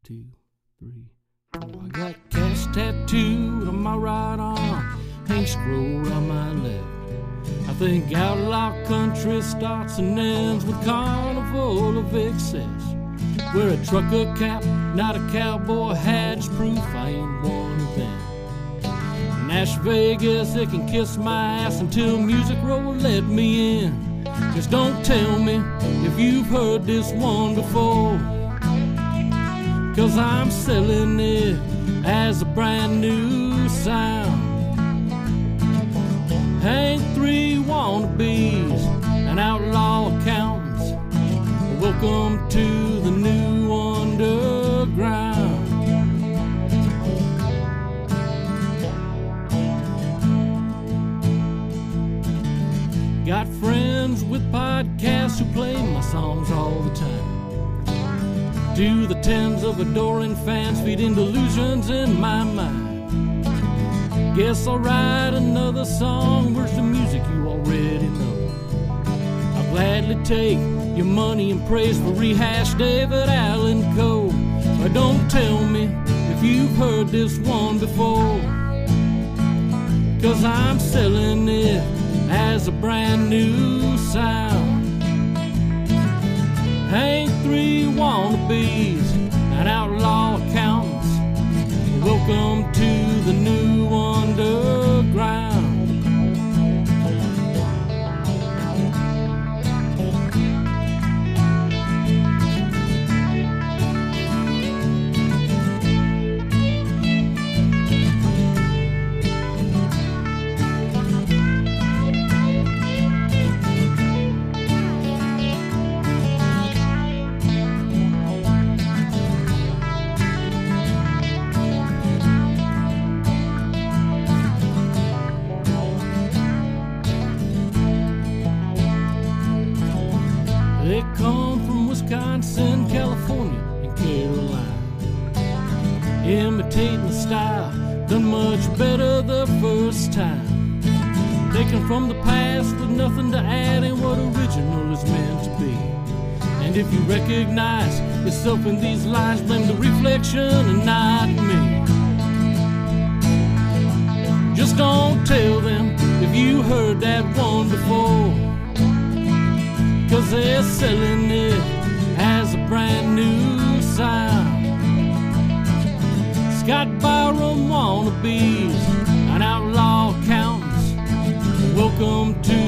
2, 3, 4. I got cash tattooed on my right arm, Hank scroll on my left. I think outlaw country starts and ends with carnival of excess. Wear a trucker cap, not a cowboy hat, is proof I ain't one of them. Nash Vegas, they can kiss my ass until Music Row let me in. Just don't tell me if you've heard this one before, 'cause I'm selling it as a brand new sound. Hank 3 wannabes and outlaw accountants, welcome to the new underground. Got friends with podcasts who play my songs all the time. To the tens of adoring fans, feeding delusions in my mind. Guess I'll write another song, where's the music you already know. I'll gladly take your money and praise for rehashed David Allen Coe. But don't tell me if you've heard this one before, 'cause I'm selling it as a brand new sound. Hank 3 wannabes and outlaw accountants, welcome to the new underground. They come from Wisconsin, California, and Carolina, imitating the style, done much better the first time. Taken from the past with nothing to add, and what original is meant to be. And if you recognize yourself in these lines, blame the reflection and not me. Just don't tell them if you heard that one before, 'cause they're selling it as a brand new sound. Scott Byram wannabes and outlaw accountants, welcome to